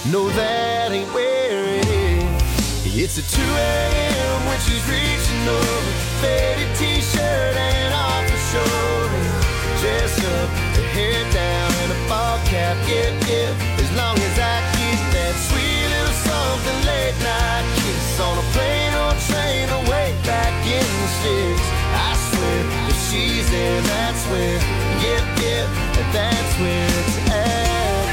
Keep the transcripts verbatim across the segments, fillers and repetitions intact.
No, that ain't where it is. It's at two a.m. when she's reaching over, faded t-shirt and off her shoulder, dressed up, her hair down and a ball cap. Yep, yep, as long as I get that sweet little something late night kiss on a plane or train or way back in the sticks. I swear, if she's there, that's where, yep, yep, that's where it's at.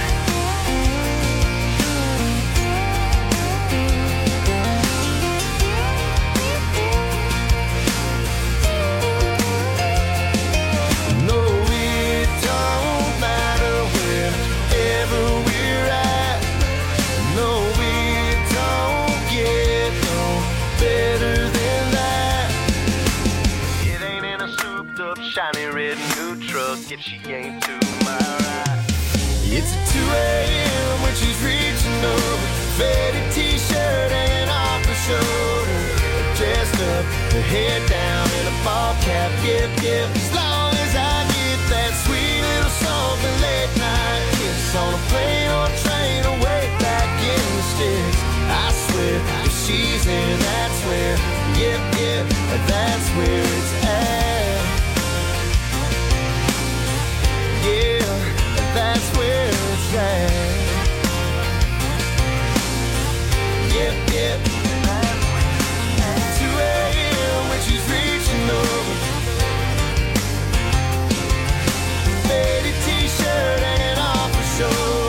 Shiny red new truck if she ain't to my right. It's at two a.m. when she's reaching over, faded t-shirt hanging off her shoulder, dressed up, her hair down in a ball cap. Yep, yep, as long as I get that sweet little something late night kiss on a plane or train or way back in the sticks. I swear, if she's there, that's where, yep, yep, that's where it's at. Yeah, that's where it's at. Yep, yep, two a.m. when she's reaching over, faded t-shirt hanging off her shoulder.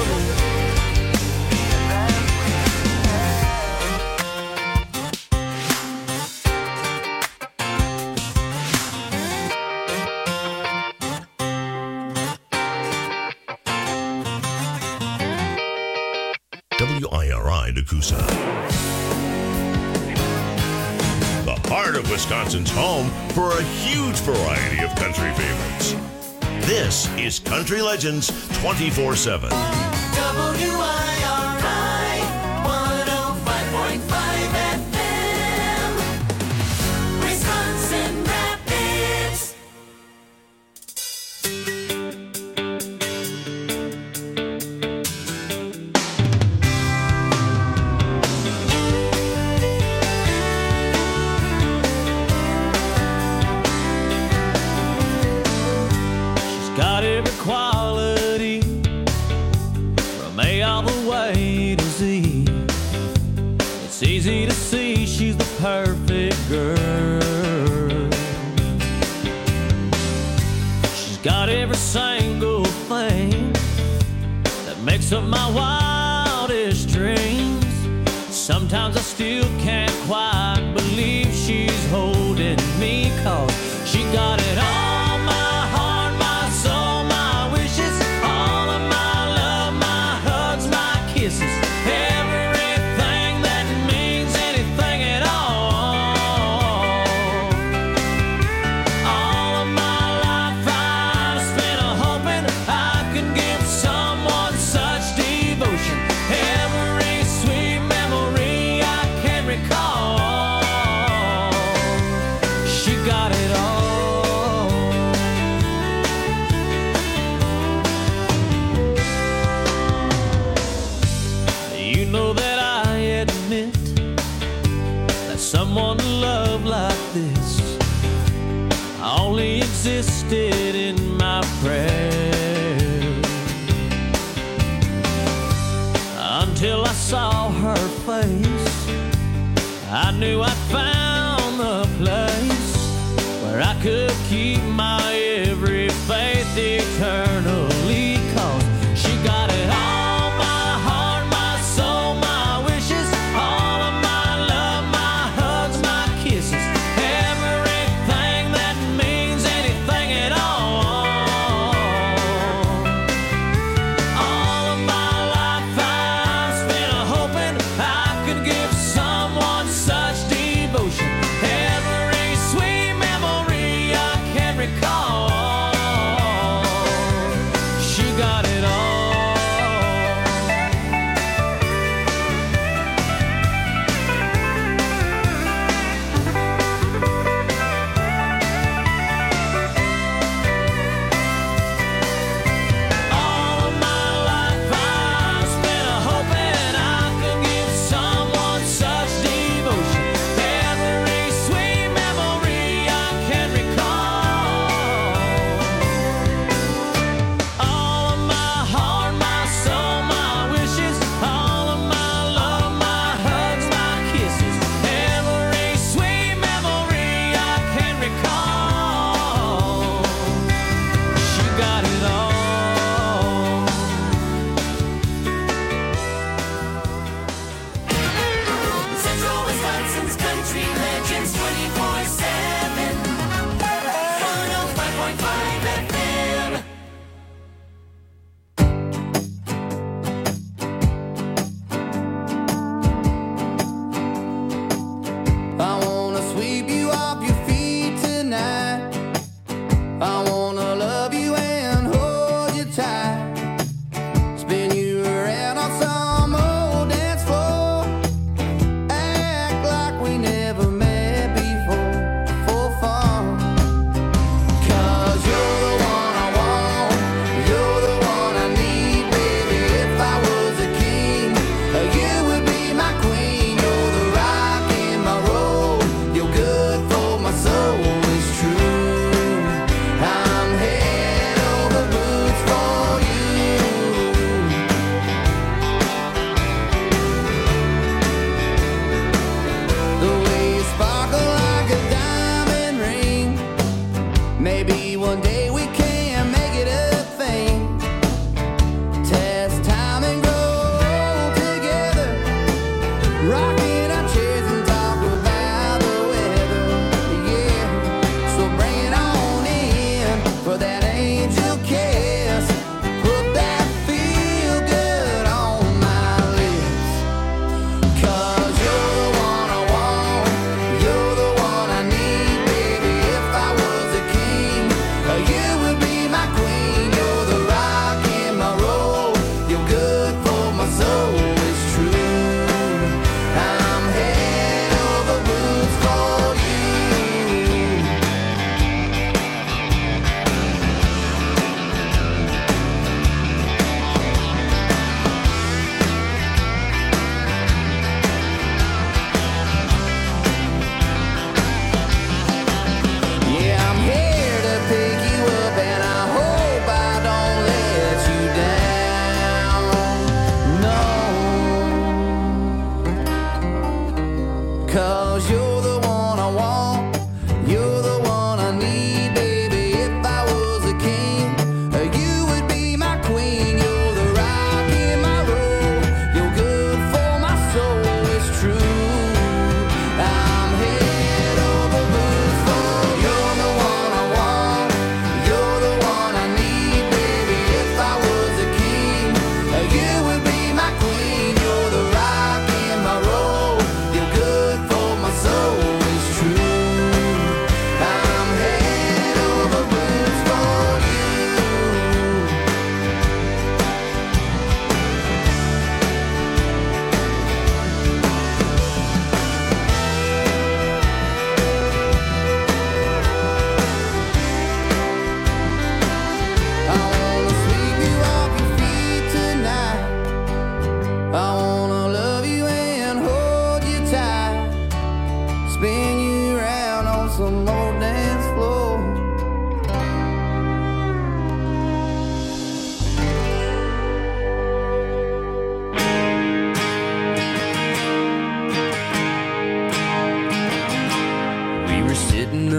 W I R I Nakusa. The heart of Wisconsin's home for a huge variety of country favorites. This is Country Legends twenty-four seven. W I R I one oh five point five F M, Wisconsin Rapids. Got every quality from A all the way to Z. It's easy to see she's the perfect girl. She's got every single thing that makes up my wildest dreams. Sometimes I still can't quite believe she's holding me, 'cause she got it all. Someone to love like this only existed in my prayers, until I saw her face. I knew I'd found the place where I could keep my every faith eternally, 'cause she got it all.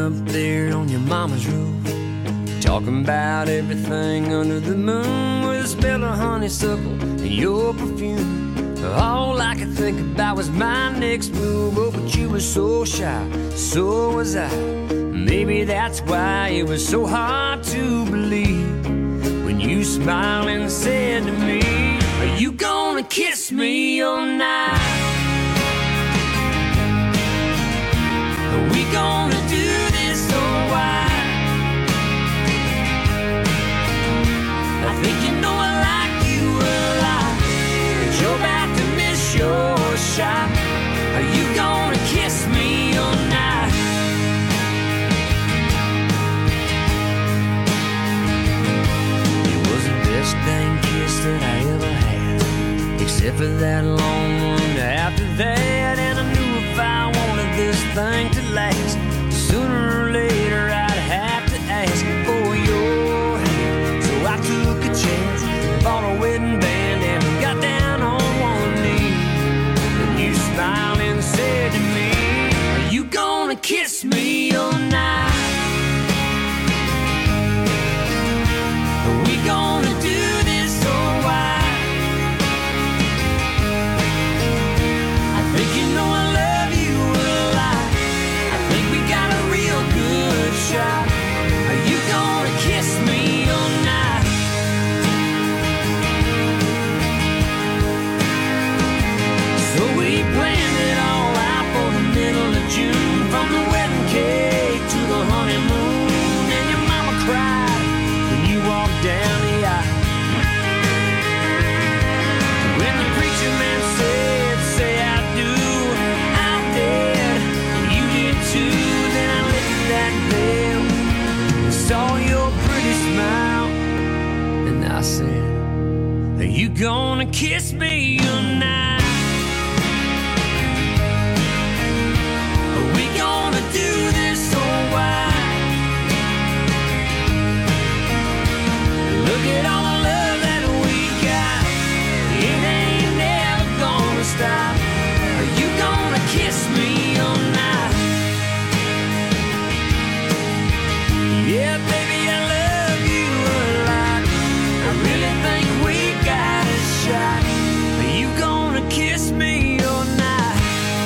up there on your mama's roof, talking about everything under the moon, with a smell of honeysuckle and your perfume. All I could think about was my next move. Oh, but you were so shy, so was I. Maybe that's why it was so hard to believe when you smiled and said to me, are you gonna kiss me all night? Are we gonna do this or why? I think you know I like you a lot, but you're about to miss your shot. Are you gonna kiss me all night? It was the best dang kiss that I ever had, except for that long one after that. And I knew if I wanted this thing to last, sooner or later I'd have to ask for your hand. So I took a chance, bought a wedding band, and got down on one knee. And you smiled and said to me, are you gonna kiss me all night? Are we gonna do this or why? I think you know I love you a lot. I think we got a real good shot. Are you gonna kiss me all night? So we planned it all out for the middle of June, from the wedding cake to the honeymoon. And your mama cried when you walked down the aisle. When the preacher man said, say I do, I did, and you did too. Then I lifted that veil and saw your pretty smile, and I said, are you gonna kiss me tonight? Are we gonna do this or why? Look at all the love that we got, it ain't never gonna stop. Are you gonna kiss me all night? Yeah, baby, I love you a lot. I really think we got a shot. Are you gonna kiss me all night?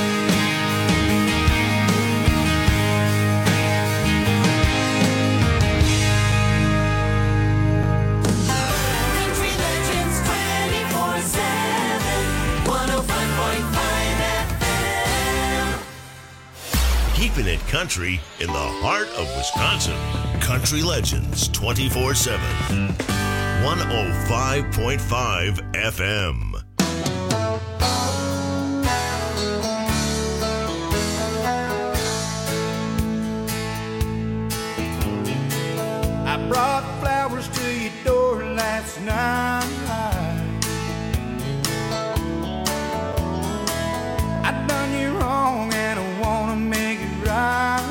Country Legends twenty-four seven, one oh five point five F M. Keeping it country in the heart of Wisconsin. Country Legends twenty-four seven. one oh five point five F M. I brought flowers to your door last night. I done you wrong and I wanna make it right.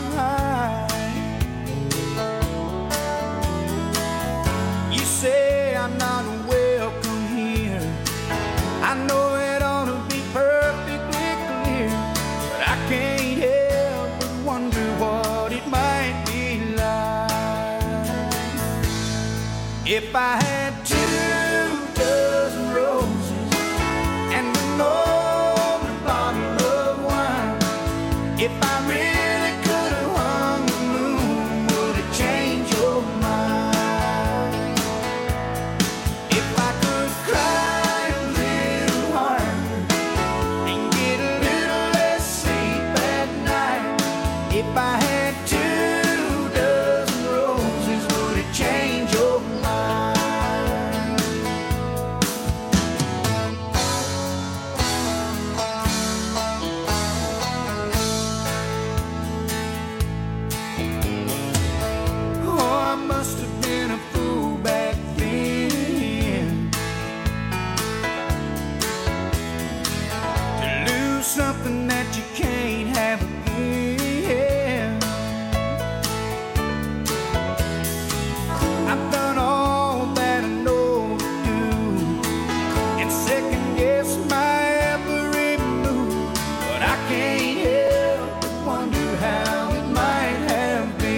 You say I'm not welcome here. I know it ought to be perfectly clear, but I can't help but wonder what it might be like if I had two dozen roses and an open bottle of wine. If I really could have hung the moon, would it change your mind? If I could cry a little harder and get a little less sleep at night. If I had two dozen roses, would it change your mind? Oh, I must have been a fool back then to lose something that you can't have again. I've done all that I know to do and second guess my every move, but I can't help but wonder how it might have been.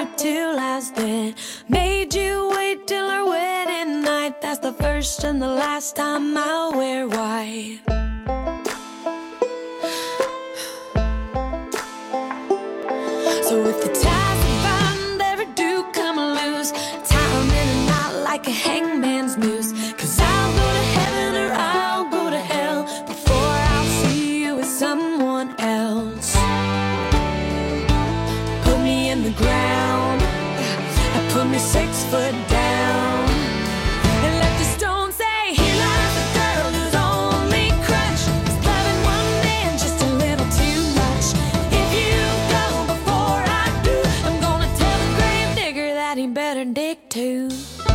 you till I was dead. Made you wait till our wedding night. That's the first and the last time I'll wear white. So if the ties we bind ever do come loose, tie 'em in a knot like a hangman's noose. 'Cause I'll go to heaven or I'll go to hell before I'll see you with someone else. Put me in the ground, put me six foot down, and let the stone say, here lies a girl whose only crutch is loving one man just a little too much. If you go before I do, I'm gonna tell the grave digger that he better dig too.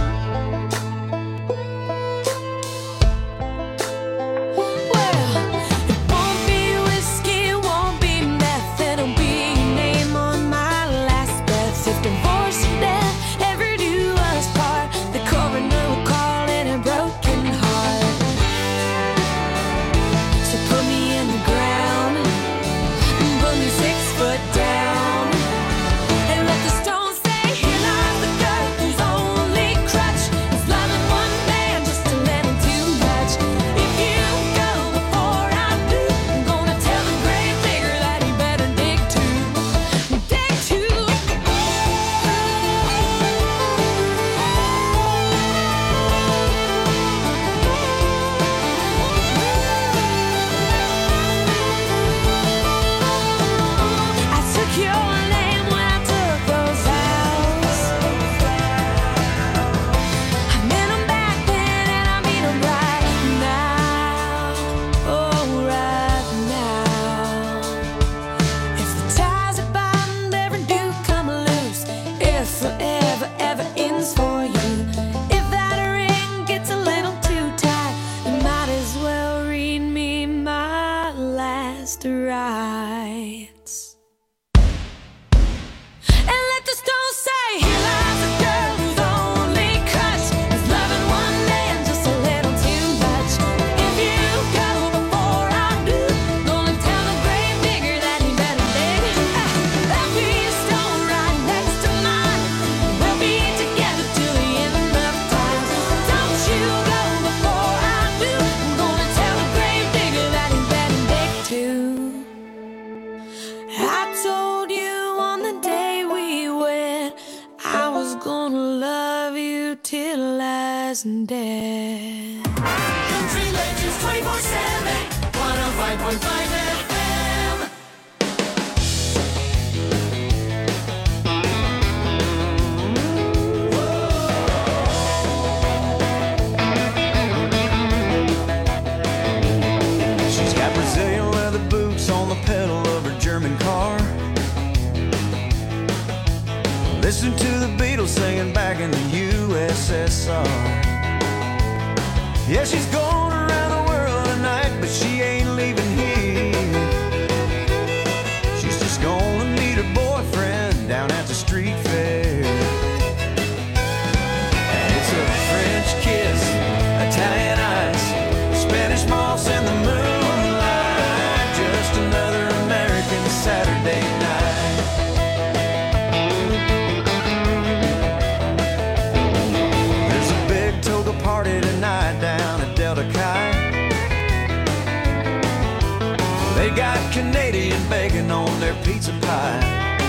Well, it won't be whiskey, it won't be meth, it'll be your name on my last breath. If divorce or death ever do us part, the coroner will call it a broken heart. So put me in the ground, put me six foot down, and let the stone say, here lies the girl whose only crutch is loving one man just a little too much. If you go before I do, I'm gonna tell the grave digger that he better dig too. Dig too. I took your name when I took those vows. I meant 'em back then and I mean 'em right now. Oh, right now. If the ties that bind ever do come loose, if forever ever ends for you, if that ring gets a little too tight, you might as well read me my last rites. And let the stone say, here lies a girl whose only crutch is loving one man just a little too much. If you go before I do, gonna tell the grave digger that he better dig. Ah, there'll be a stone right next to mine. We'll be together till the end of time. Don't you go before I do, I'm gonna tell the grave digger that he better dig too. I told you on the day we wed, I was gonna love you till I was dead. Country Legends twenty-four seven, one oh five point five F M. She's got Brazilian leather boots on the pedal of her German car. Listen to the Beatles singing back in the U S S R. Yeah, she's going around the world tonight, but she ain't leaving here. She's just gonna meet her boyfriend down at the street fair. And it's a French kiss, Italian ice, Spanish moss in the moonlight, just another American Saturday night. There's a big toga party tonight down at Delta Chi. They got Canadian bacon on their pizza pie.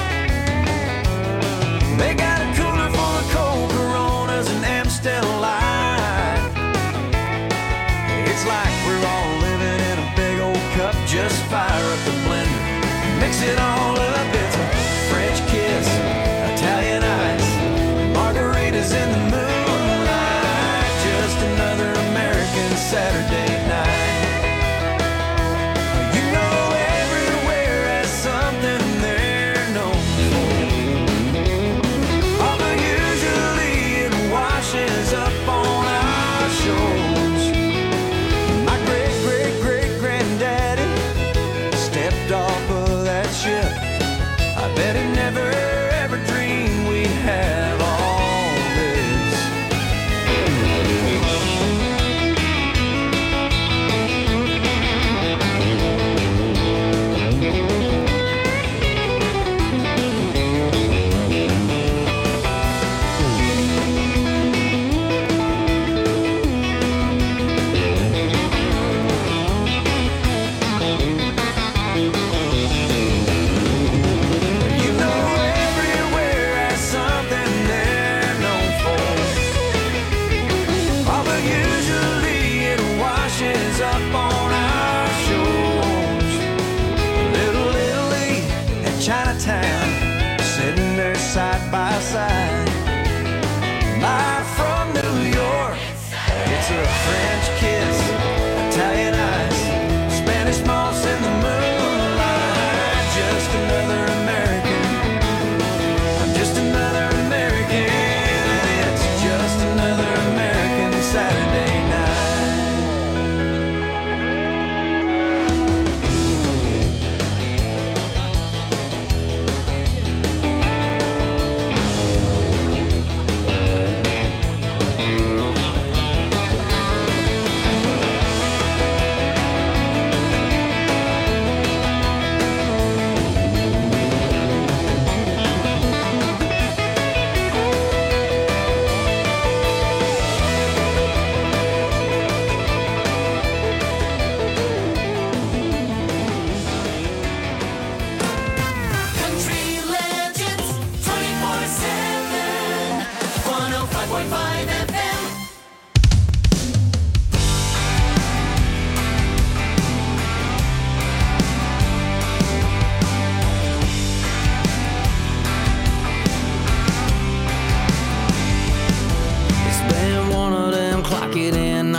They got a cooler full of cold Coronas and Amstel Light. It's like we're all living in a big old cup. Just fire up the blender, mix it all up. It's a French kiss, Italian ice, margaritas in the moonlight, just another American Saturday night. You know everywhere has something they're known for.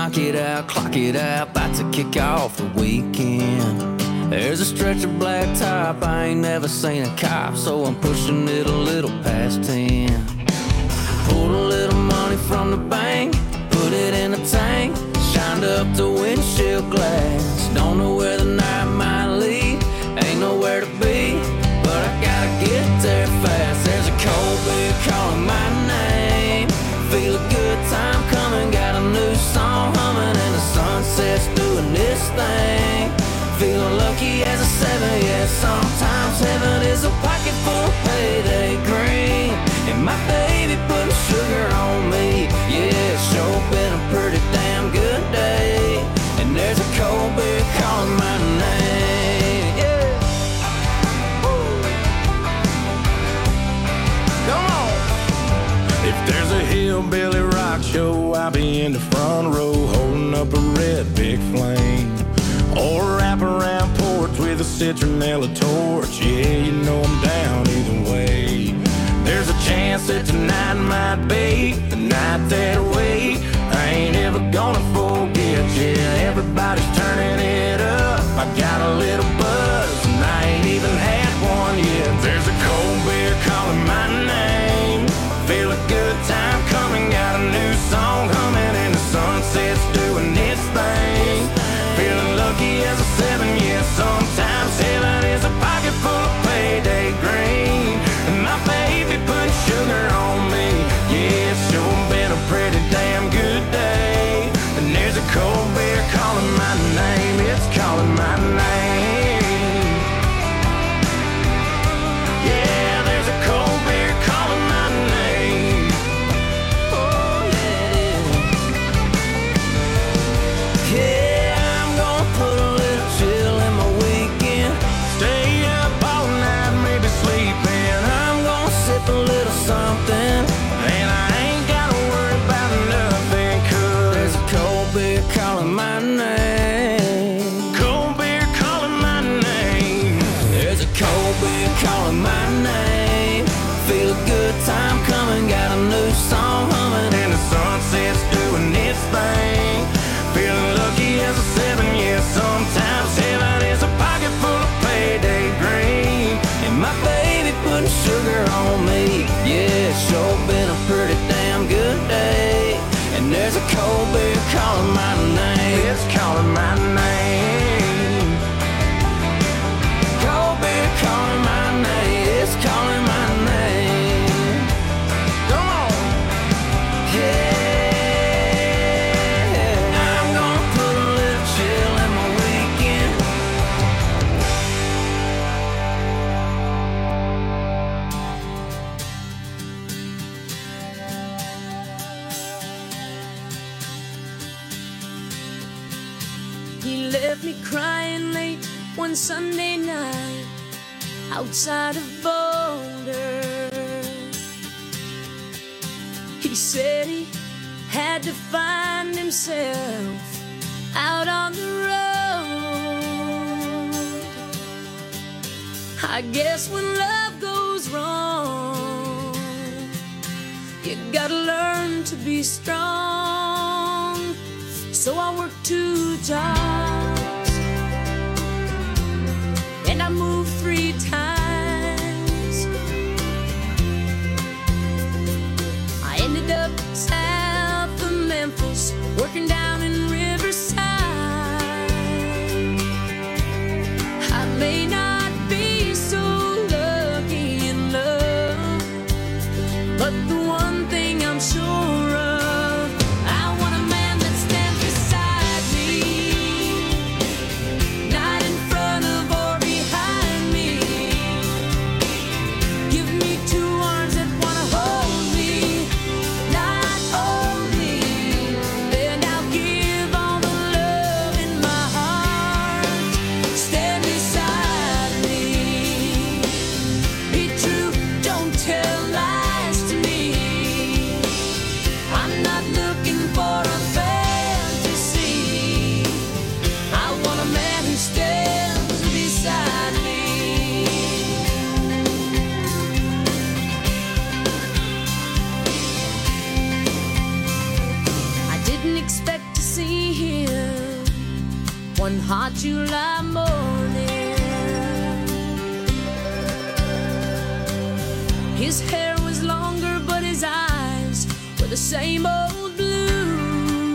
knock it out, clock it out, about to kick off the weekend. There's a stretch of black top, I ain't never seen a cop, so I'm pushing it a little past ten. Pulled a little money from the bank, put it in a tank, shined up the windshield glass. Don't know where the night might lead, ain't nowhere to be, but I gotta get there fast. There's a cold beer calling my name, feel a good time coming, got a new song humming, and the sunset's doing this thing. Feeling lucky as a seven, yeah, sometimes heaven is a pocket full of payday green, and my baby putting sugar on me, yeah, it's sure been a pretty damn good day, and there's a cold beer calling my name, yeah. Woo. Come on. If there's a hillbilly rock show, I'll be in the front row holding up a red big flame, or wrap around porch with a citronella torch. Yeah, you know I'm down either way. There's a chance that tonight might be the night that we I ain't ever gonna forget. Yeah, everybody's turning it up, I got a little buzz, and I ain't even had one yet. There's a cold beer calling my name, feel a good time coming, got a new song humming, and the sunset's doing its thing. Feeling lucky as a seven, yeah, sometimes heaven is a pocket full of payday green, and my baby put sugar on me, yeah, it's sure been a pretty damn good day, and there's a cold beer calling my name, it's calling my name, yeah, there's a cold beer calling my name, oh yeah, yeah. A little something, and I ain't gotta worry about nothing, cause there's a cold beer calling my name. Cold beer calling my name. There's a cold beer calling my name. Feel a good time coming, got a new song humming, and the sunset's doing its thing. Feeling lucky as a seven, yeah, sometimes heaven is a pocket full of payday green, and my baby putting sugar on me, yeah, it's sure been a pretty damn good day, and there's a cold beer calling my name, it's calling my name. Cold beer calling my name, it's calling my name. Come on, yeah. I'm gonna put a little chill in my weekend. He left me crying late one Sunday night outside of Boulder. He said he had to find himself out on the road. I guess when love goes wrong, you gotta learn to be strong. So I worked two jobs, and I moved three times. I ended up south of Memphis, working down in Riverside. I may not be so lucky in love, but the one thing I'm sure of, I want a man that stands beside me, not in front of or behind me. Give me two arms that wanna hold me, not only, and I'll give all the love in my heart. Stand beside me, be true, don't tell lies to me. July morning. His hair was longer, but his eyes were the same old blue.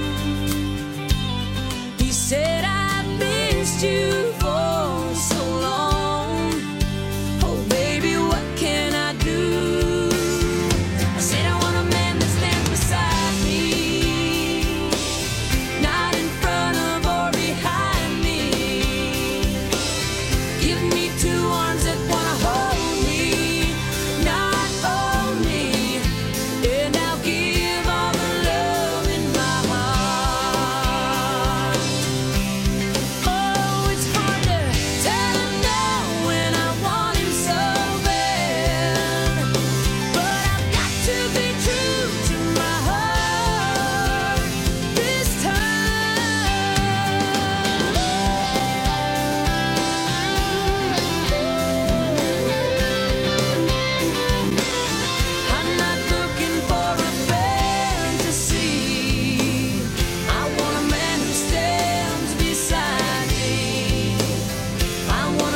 He said, I missed you for so long. Oh, baby, what can I do? I said, I want a man that stands beside me, not in front of or behind me. Give me two arms that wanna hold me, not own me, and I'll give all the love in my heart. Oh, it's hard to tell him no when I want him so bad, but I've got to be true to my heart this time. I'm not looking for a fantasy. I want a man who stands beside me. I want a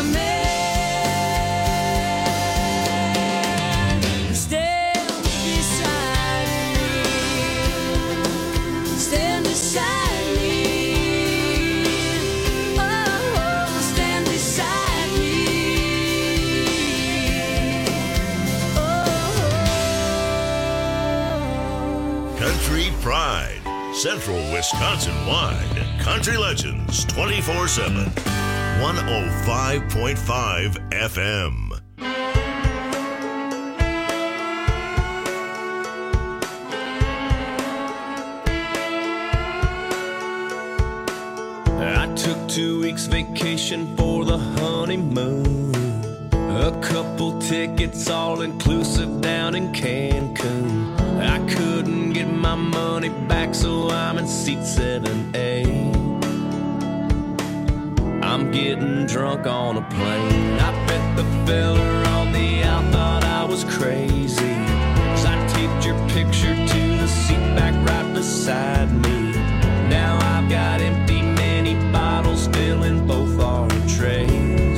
man who stands beside me. Stand beside me. Oh, stand beside me. Oh. Country Pride, Central Wisconsin wide. Country Legends twenty-four seven. one oh five point five F M. I took two weeks vacation for the honeymoon. A couple tickets all inclusive down in Cancun. I couldn't get my money back, so I'm in seat seven A. I'm getting drunk on a plane. I bet the fella on the out thought I was crazy, 'cause I taped your picture to the seat back right beside me. Now I've got empty mini bottles filling both our trays.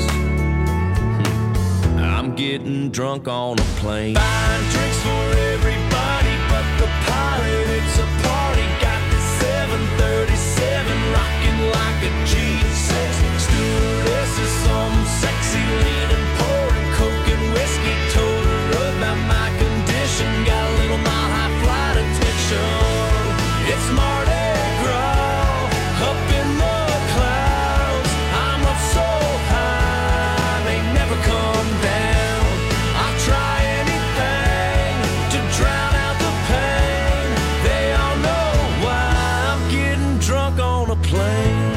I'm getting drunk on a plane. Buying drinks for everybody but the pilot. It's a party. Got this seven thirty-seven rocking like a G six. Stewardess is some sexy leaning, pouring coke and whiskey. Told her about my condition. Got a little mile high flight attention. It's Mardi Gras up in the clouds. I'm up so high, they never come down. I try anything to drown out the pain. They all know why I'm getting drunk on a plane.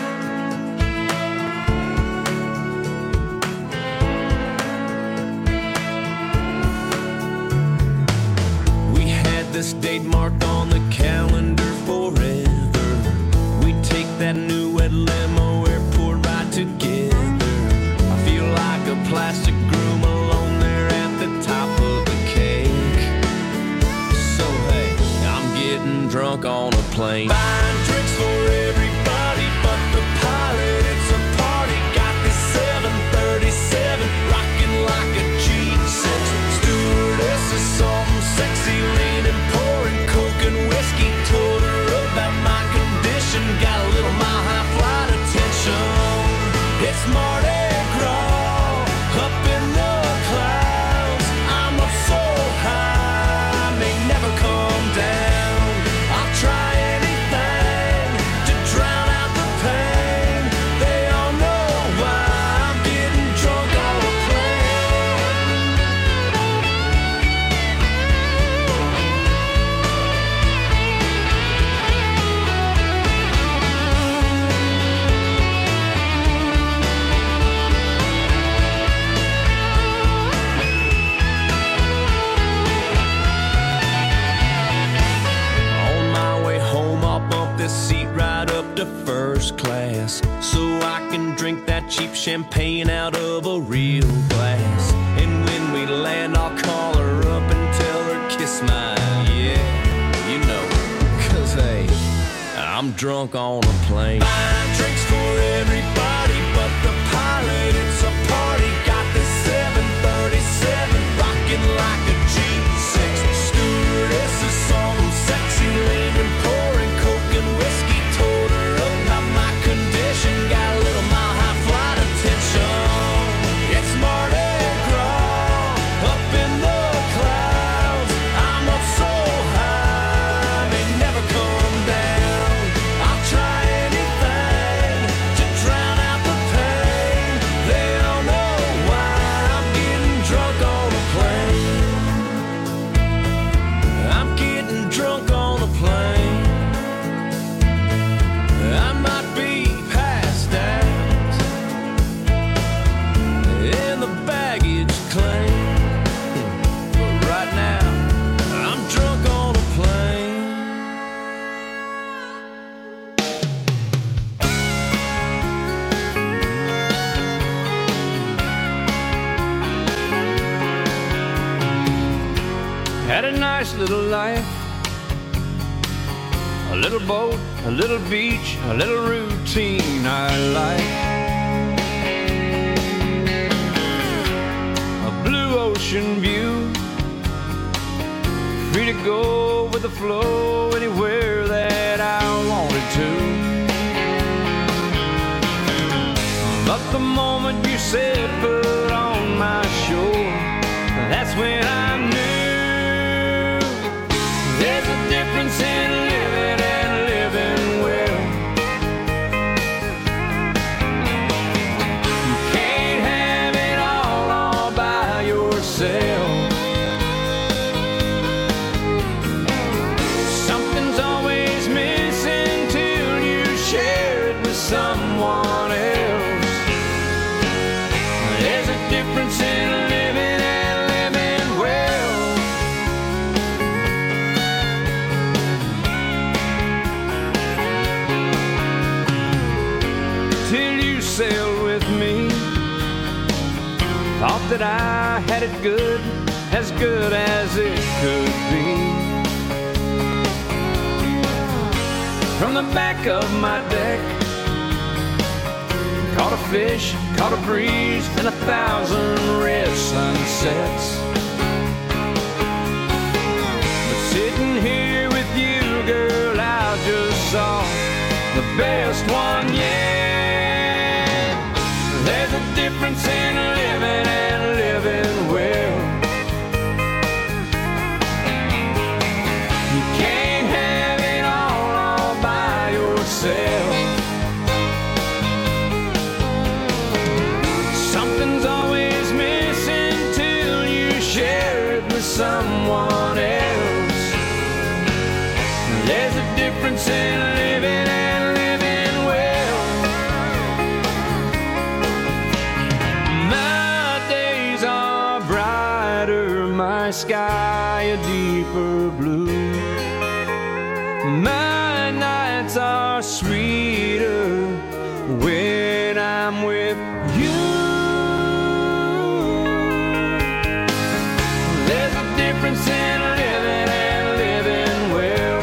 We had this date marked on the calendar forever. We take that new red limo airport ride together. I feel like a plastic groom alone there at the top of the cake. So hey, I'm getting drunk on a plane. Buying drinks for everybody but the pilot. It's a party. Got this seven thirty-seven rocking like a G six. Stewardess is some sexy leaning, pouring coke and whiskey. Told her about my condition. Got a little mile high flight attention. It's Mardi Gras up in the clouds. I'm up so high, may never come down. I'll try anything to drown out the pain. They all know why I'm getting drunk on a plane. On my way home, I'll bump this seat right up to first class, so I can drink that cheap champagne out of a real glass. And when we land, I'll call her up and tell her kiss my yeah, you know, 'cause hey, I'm drunk on a plane. Buying drinks for every Had a nice little life. A little boat, a little beach, a little routine I like. A blue ocean view, free to go with the flow anywhere that I wanted to. But the moment you said put on my shore, that's when I knew there's a difference in living and living well. You can't have it all all by yourself. Something's always missing till you share it with someone else. There's a difference in living and living well. Till you sailed with me, thought that I had it good, as good as it could be. From the back of my deck, caught a fish, caught a breeze, and a thousand red sunsets. But sitting here with you, girl, I just saw the best one yet. There's a difference in living and living well. You can't have it all all by yourself. Something's always missing till you share it with someone else. There's a difference in living and living well. My days are brighter, my sky a deeper blue. My nights are sweeter when I'm with you. There's a difference in living and living well.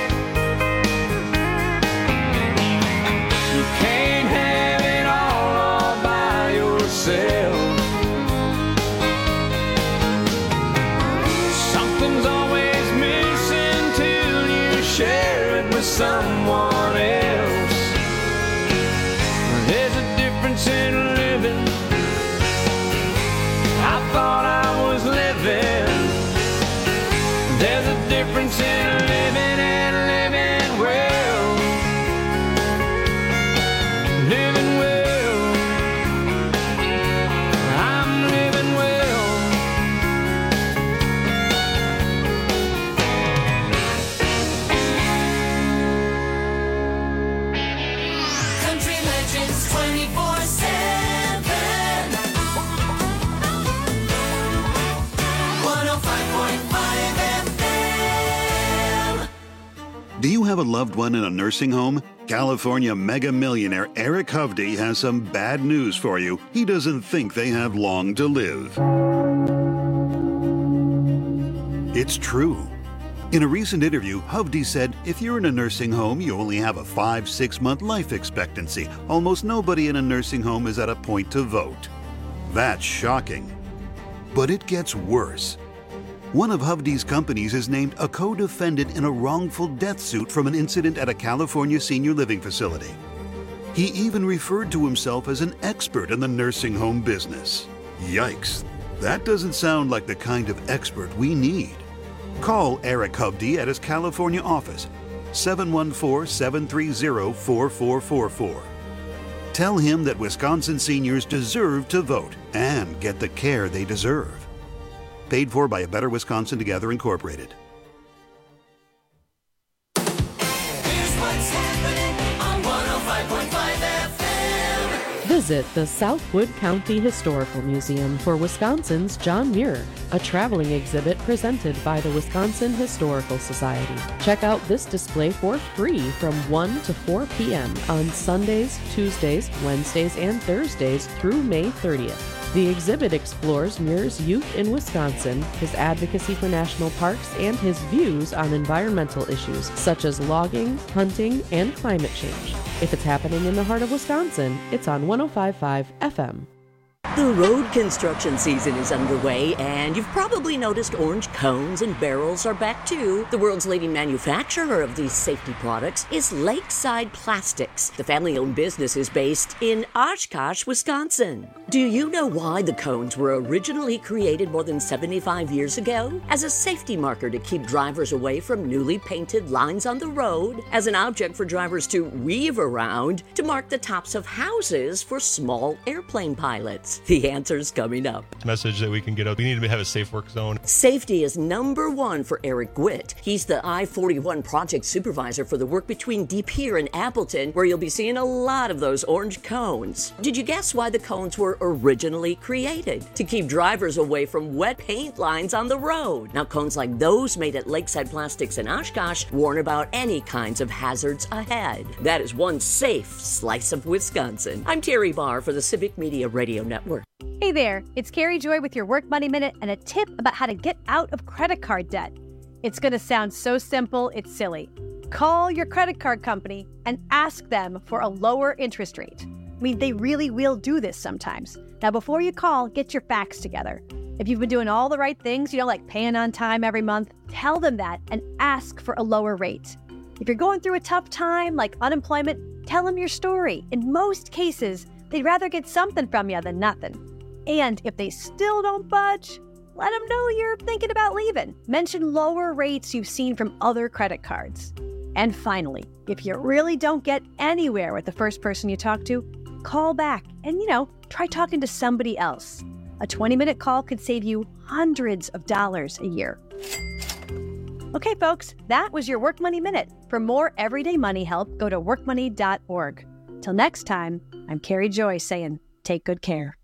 You can't have it all all by yourself. Something's always missing till you share it with someone else. There's a difference in living. I thought I was living. There's a difference in living and living well. Living well. I'm living well. Country Legends twenty-four seven. one oh five point five F M. Do you have a loved one in a nursing home? California mega millionaire Eric Hovde has some bad news for you. He doesn't think they have long to live. It's true. In a recent interview, Hovde said, if you're in a nursing home, you only have a five, six month life expectancy. Almost nobody in a nursing home is at a point to vote. That's shocking. But it gets worse. One of Hovde's companies is named a co-defendant in a wrongful death suit from an incident at a California senior living facility. He even referred to himself as an expert in the nursing home business. Yikes, that doesn't sound like the kind of expert we need. Call Eric Hovde at his California office, seven one four, seven three zero, four four four four. Tell him that Wisconsin seniors deserve to vote and get the care they deserve. Paid for by A Better Wisconsin Together, Incorporated. Here's what's happening on one oh five point five F M. Visit the Southwood County Historical Museum for Wisconsin's John Muir, a traveling exhibit presented by the Wisconsin Historical Society. Check out this display for free from one to four p.m. on Sundays, Tuesdays, Wednesdays, and Thursdays through May thirtieth. The exhibit explores Muir's youth in Wisconsin, his advocacy for national parks, and his views on environmental issues such as logging, hunting, and climate change. If it's happening in the heart of Wisconsin, it's on one oh five point five F M. The road construction season is underway, and you've probably noticed orange cones and barrels are back too. The world's leading manufacturer of these safety products is Lakeside Plastics. The family-owned business is based in Oshkosh, Wisconsin. Do you know why the cones were originally created more than seventy-five years ago? As a safety marker to keep drivers away from newly painted lines on the road, as an object for drivers to weave around, to mark the tops of houses for small airplane pilots. The answer's coming up. Message that we can get out. We need to have a safe work zone. Safety is number one for Eric Gwitt. He's the I forty-one project supervisor for the work between De Pere and Appleton, where you'll be seeing a lot of those orange cones. Did you guess why the cones were originally created? To keep drivers away from wet paint lines on the road. Now, cones like those made at Lakeside Plastics in Oshkosh warn about any kinds of hazards ahead. That is one safe slice of Wisconsin. I'm Terry Barr for the Civic Media Radio Network. Hey there, it's Carrie Joy with your Work Money Minute and a tip about how to get out of credit card debt. It's going to sound so simple, it's silly. Call your credit card company and ask them for a lower interest rate. I mean, they really will do this sometimes. Now, before you call, get your facts together. If you've been doing all the right things, you know, like paying on time every month, tell them that and ask for a lower rate. If you're going through a tough time, like unemployment, tell them your story. In most cases, they'd rather get something from you than nothing. And if they still don't budge, let them know you're thinking about leaving. Mention lower rates you've seen from other credit cards. And finally, if you really don't get anywhere with the first person you talk to, call back and, you know, try talking to somebody else. A twenty-minute call could save you hundreds of dollars a year. Okay, folks, that was your Work Money Minute. For more everyday money help, go to work money dot org. Till next time, I'm Carrie Joy saying, take good care.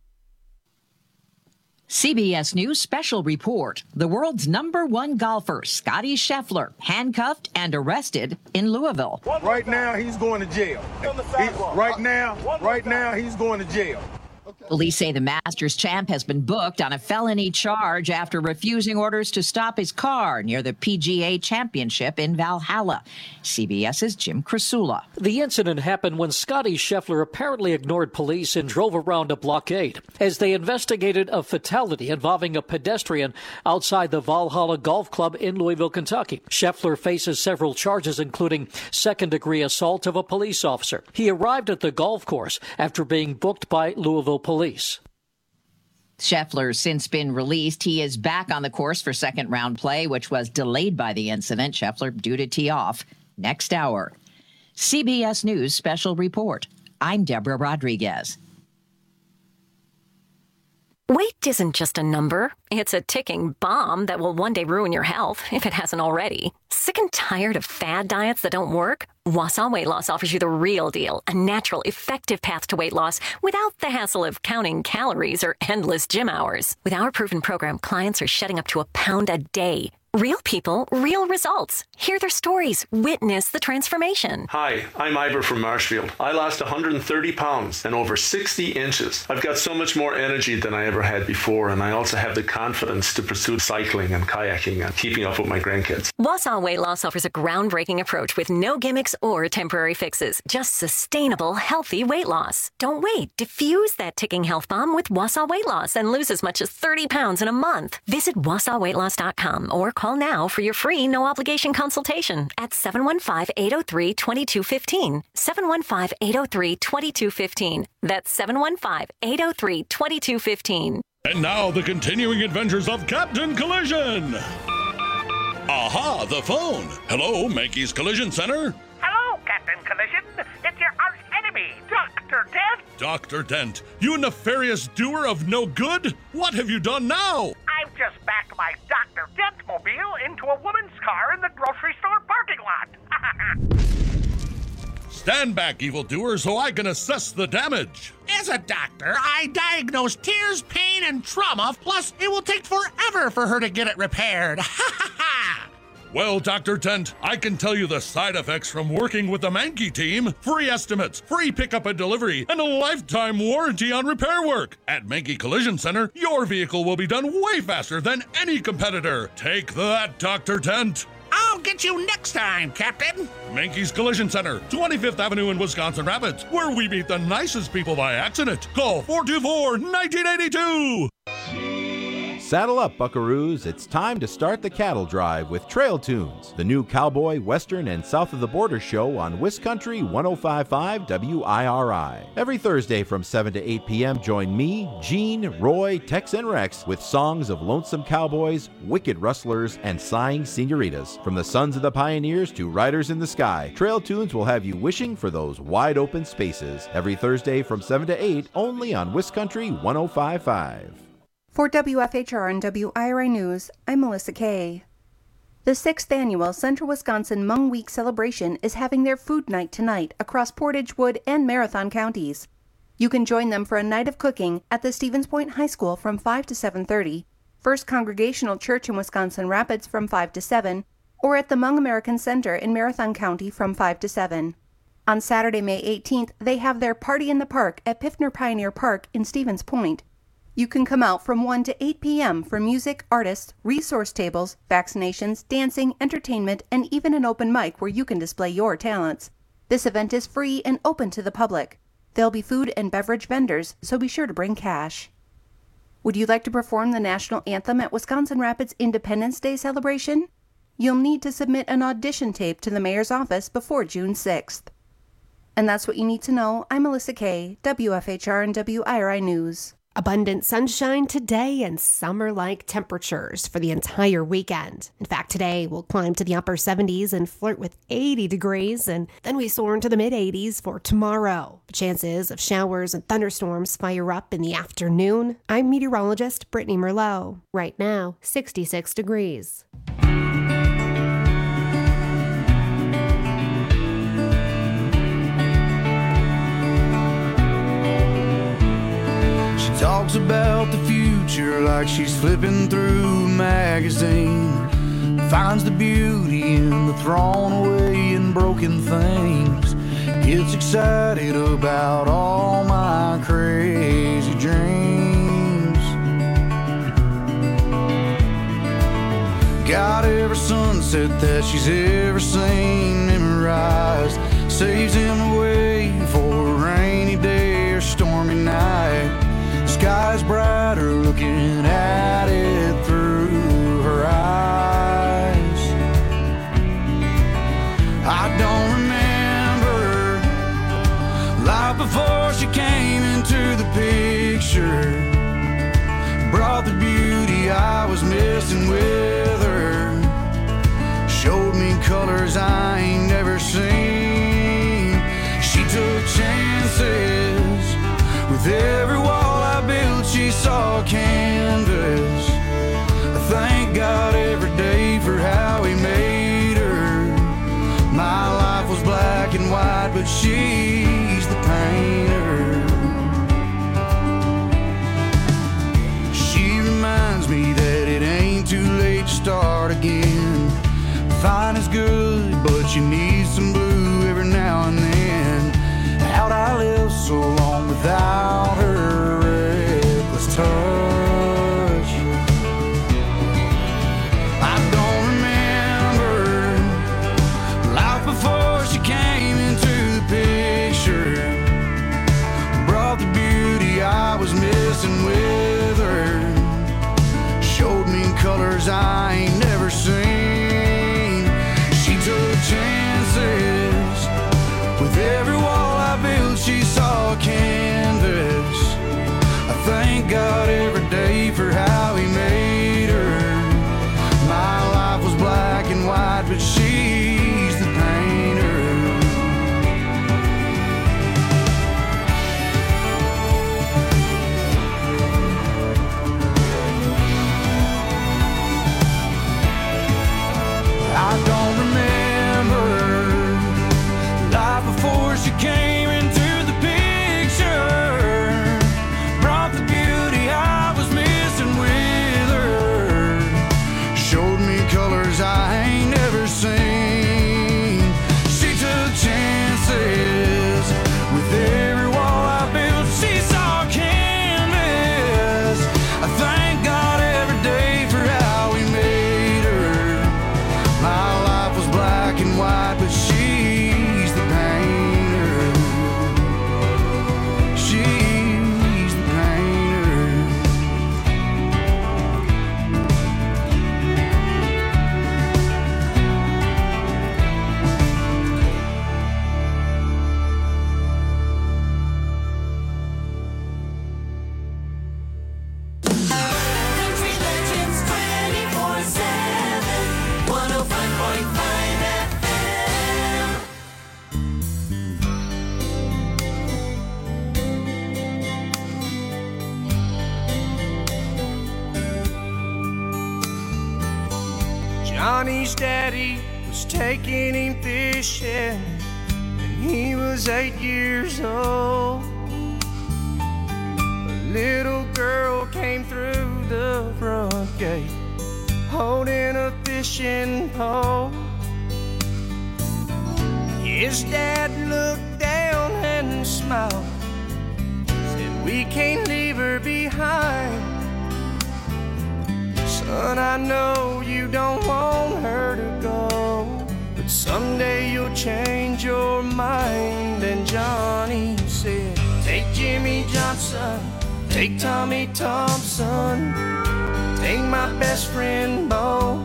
C B S News special report. The world's number one golfer, Scottie Scheffler, handcuffed and arrested in Louisville. Right now, he's going to jail. He, right now, right now, he's going to jail. Police say the Masters champ has been booked on a felony charge after refusing orders to stop his car near the P G A Championship in Valhalla. CBS's Jim Krasula. The incident happened when Scottie Scheffler apparently ignored police and drove around a blockade as they investigated a fatality involving a pedestrian outside the Valhalla Golf Club in Louisville, Kentucky. Scheffler faces several charges, including second-degree assault of a police officer. He arrived at the golf course after being booked by Louisville police. Scheffler's since been released. He is back on the course for second round play, which was delayed by the incident. Scheffler due to tee off next hour. C B S News special report. I'm Deborah Rodriguez. Weight isn't just a number. It's a ticking bomb that will one day ruin your health, if it hasn't already. Sick and tired of fad diets that don't work? Wausau Weight Loss offers you the real deal, a natural, effective path to weight loss without the hassle of counting calories or endless gym hours. With our proven program, clients are shedding up to a pound a day. Real people, real results. Hear their stories. Witness the transformation. Hi, I'm Ivor from Marshfield. I lost one hundred thirty pounds and over sixty inches. I've got so much more energy than I ever had before, and I also have the confidence to pursue cycling and kayaking and keeping up with my grandkids. Wausau Weight Loss offers a groundbreaking approach with no gimmicks or temporary fixes. Just sustainable, healthy weight loss. Don't wait. Diffuse that ticking health bomb with Wausau Weight Loss and lose as much as thirty pounds in a month. Visit wausau weight loss dot com or call now for your free no-obligation consultation at seven one five, eight oh three, two two one five. seven one five, eight oh three, two two one five. That's seven one five, eight oh three, two two one five. And now the continuing adventures of Captain Collision. Aha, the phone. Hello, Mankey's Collision Center. Hello, Captain Collision. It's your arch enemy, Doctor Dent. Doctor Dent, you nefarious doer of no good. What have you done now? I've just backed my Doctor Dent mobile into a woman's car in the grocery store parking lot. Stand back, evildoer, so I can assess the damage. As a doctor, I diagnose tears, pain, and trauma, plus it will take forever for her to get it repaired. Ha ha ha! Well, Doctor Tent, I can tell you the side effects from working with the Mankey team. Free estimates, free pickup and delivery, and a lifetime warranty on repair work. At Mankey Collision Center, your vehicle will be done way faster than any competitor. Take that, Doctor Tent. I'll get you next time, Captain. Mankey's Collision Center, twenty-fifth Avenue in Wisconsin Rapids, where we meet the nicest people by accident. Call four two four, one nine eight two. Saddle up, buckaroos. It's time to start the cattle drive with Trail Tunes, the new cowboy, western, and south of the border show on Wiscountry one oh five point five W I R I. Every Thursday from seven to eight p.m., join me, Gene, Roy, Tex, and Rex with songs of lonesome cowboys, wicked rustlers, and sighing senoritas. From the sons of the pioneers to riders in the sky, Trail Tunes will have you wishing for those wide open spaces. Every Thursday from seven to eight, only on Wiscountry one oh five point five. For W F H R and W I R I News, I'm Melissa Kay. The sixth annual Central Wisconsin Hmong Week celebration is having their food night tonight across Portage, Wood, and Marathon counties. You can join them for a night of cooking at the Stevens Point High School from five to seven thirty, First Congregational Church in Wisconsin Rapids from five to seven, or at the Hmong American Center in Marathon County from five to seven. On Saturday, May eighteenth, they have their Party in the Park at Piffner Pioneer Park in Stevens Point. You can come out from one to eight p.m. for music, artists, resource tables, vaccinations, dancing, entertainment, and even an open mic where you can display your talents. This event is free and open to the public. There'll be food and beverage vendors, so be sure to bring cash. Would you like to perform the national anthem at Wisconsin Rapids Independence Day celebration? You'll need to submit an audition tape to the mayor's office before June sixth. And that's what you need to know. I'm Melissa Kay, W F H R and W I R I News. Abundant sunshine today and summer-like temperatures for the entire weekend. In fact, today we'll climb to the upper seventies and flirt with eighty degrees, and then we soar into the mid-eighties for tomorrow. The chances of showers and thunderstorms fire up in the afternoon. I'm meteorologist Brittany Merlot. Right now, sixty-six degrees. Talks about the future like she's flipping through a magazine. Finds the beauty in the thrown away and broken things. Gets excited about all my crazy dreams. Got every sunset that she's ever seen memorized. Saves him away for a rainy day or stormy night. Sky's brighter looking at it through her eyes. I don't remember life before she came into the picture. Brought the beauty I was missing with her. Showed me colors I ain't never seen. She took chances with every wall I built, she saw canvas. I thank God every day for how he made her. My life was black and white, but she's the painter. She reminds me that it ain't too late to start again. Fine is good, but you need some blue every now and then. How'd I live so long without her reckless touch? I don't remember life before she came into the picture. Brought the beauty I was missing with her. Showed me colors I ain't never seen. She took chances with every wall I built, she saw canvas. I thank God every day for how he made her. My life was black and white, but she's the painter. I don't remember life before she came into the picture. Brought the beauty I was missing with her. Showed me colors I ain't never white, but she's the painter. She's the painter. Country Legends twenty-four seven, one oh five point five F M. Johnny's daddy was taking him fishing when he was eight years old. A little girl came through the front gate holding a fishing pole. His dad looked down and smiled, said, "We can't leave her behind. Son, I know you don't want her to go, but someday you'll change your mind." And Johnny said, "Take Jimmy Johnson, take Tommy Thompson, take my best friend Bo,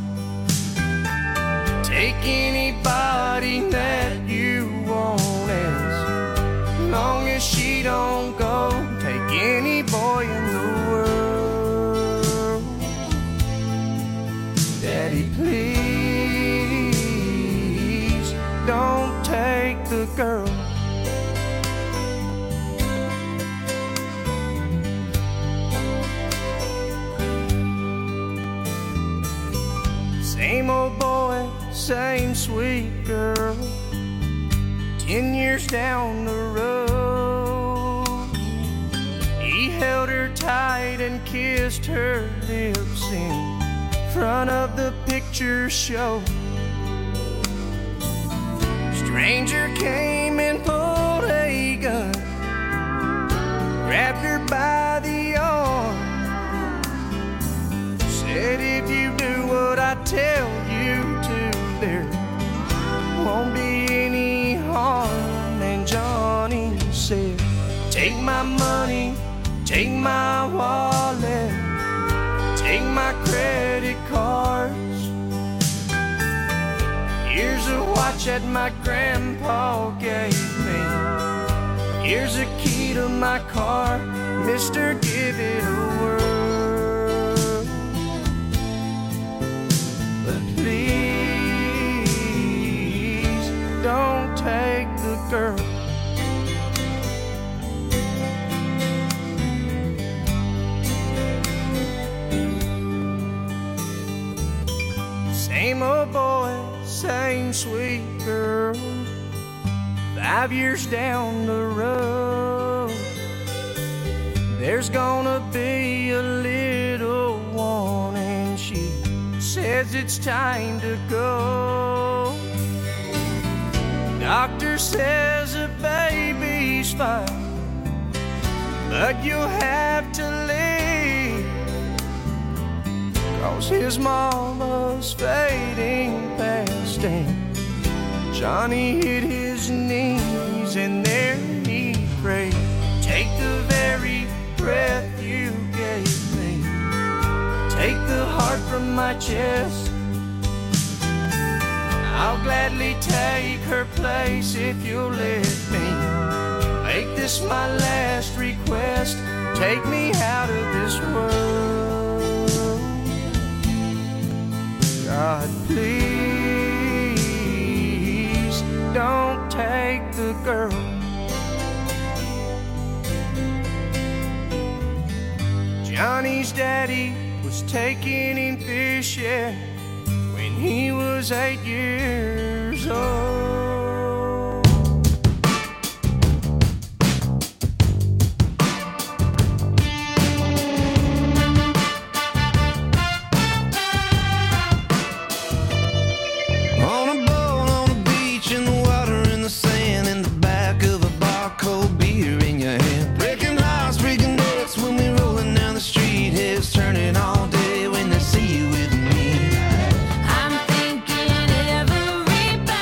take anybody that you want, as long as she don't go. Take any boy in the world. Daddy, please don't take the girl." Same old boy, same sweet girl. Ten years down the road, he held her tight and kissed her lips in front of the picture show. Stranger came and pulled a gun, grabbed her by the arm, said, "If you do what I tell you to, there won't be any harm." And Johnny said, "Take my money, take my wallet, take my credit cards. Here's a watch that my grandpa gave me. Here's a key to my car. Mister, give it a whirl. But please don't take the girl." Same old boy, same sweet girl. Five years down the road, there's gonna be a little one, and she says it's time to go. Doctor says the baby's fine, but you'll have to leave, 'cause his mama's fading fast. And Johnny hit his knees and there he prayed, "Take the very breath you gave me, take the heart from my chest. I'll gladly take her place if you'll let me make this my last request. Take me out of this world. God, please don't take the girl." Johnny's daddy was taking him fishing when he was eight years old. On a boat, on a beach, in the water, in the sand, in the back of a bar, cold beer in your hand. Breaking hearts, breaking necks when we rolling down the street. Heads turning all day when they see you with me. I'm thinking every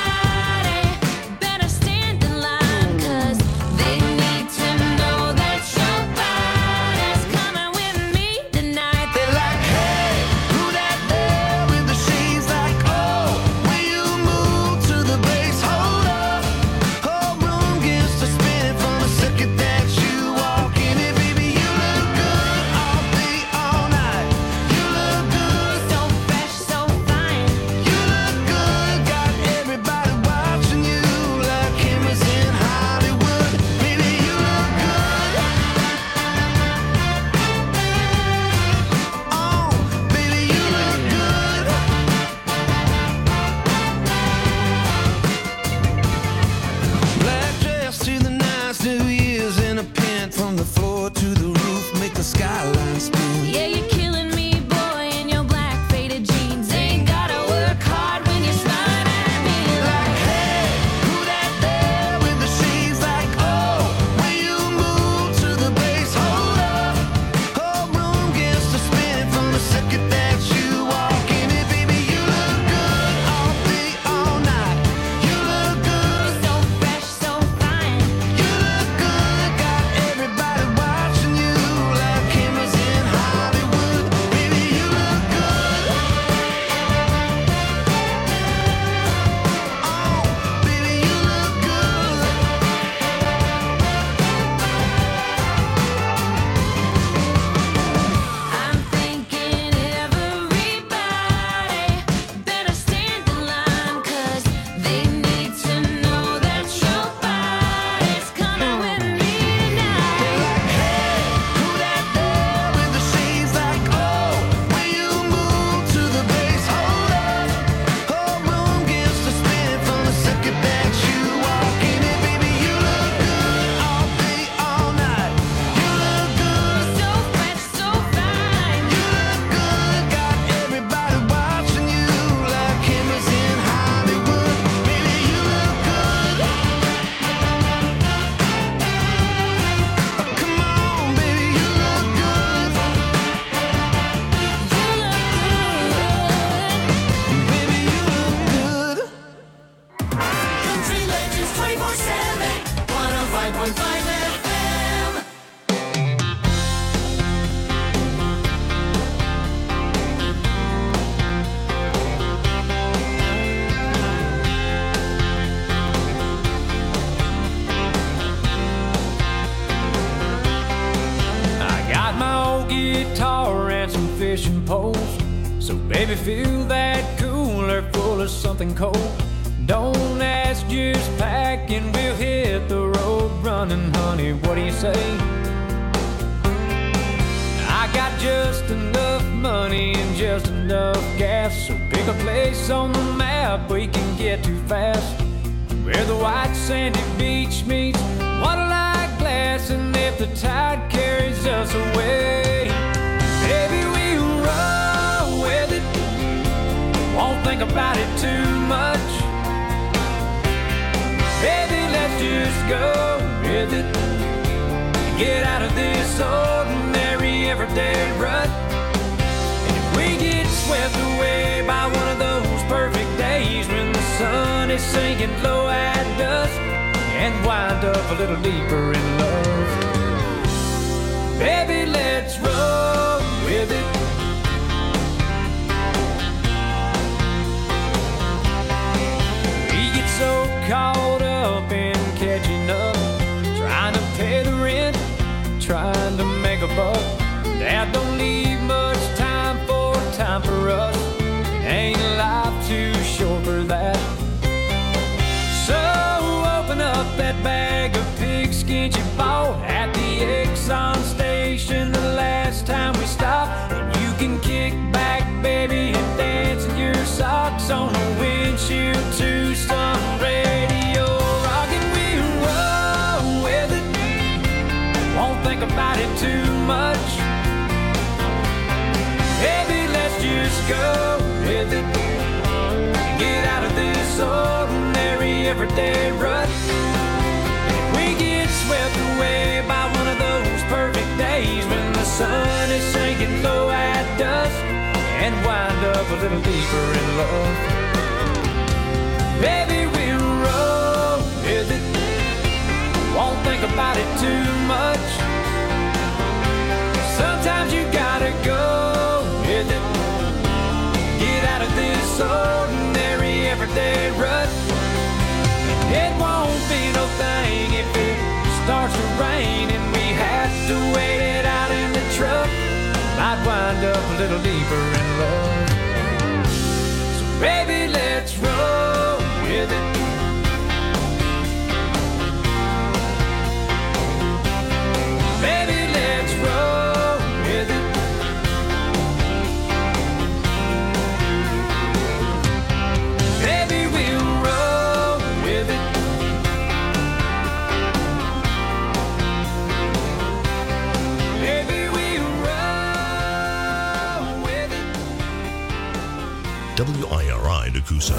fishing poles. So baby, fill that cooler full of something cold. Don't ask, just pack and we'll hit the road running, honey. What do you say? I got just enough money and just enough gas, so pick a place on the map we can get to fast, where the white sandy beach meets water-like glass, and if the tide carries us away, baby, we'll roll with it. Won't think about it too much. Baby, let's just go with it. Get out of this ordinary everyday rut. And if we get swept away by one of those perfect days when the sun is sinking low at dusk, and wind up a little deeper in love, baby, let's roll with it. We get so caught up in catching up, trying to pay the rent, trying to make a buck, that don't leave much time for time for us. It ain't life too short for that. So open up that bag of pigskin you bought at the Exxon station the last time we stopped, and you can kick back, baby, and dance in your socks on the windshield to some radio rock, and we'll roll with it. Won't think about it too much. Baby, let's just go with it. Get out of this ordinary everyday rut. If we get swept away by one of those perfect days when the sun is sinking low at dusk, and wind up a little deeper in love, baby, we'll roll with it. Won't think about it too much. Sometimes you gotta go with it. Get out of this ordinary everyday rut. It won't be no thing if it starts to rain and we have to wait it out in the truck. Might wind up a little deeper in love. So baby, let's roll with it. Baby, let's roll with it. Baby, we'll roll with it. Baby, we'll roll with it. W I R I Nakusa.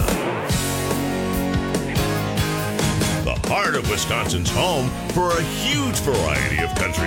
The heart of Wisconsin's home for a huge variety of country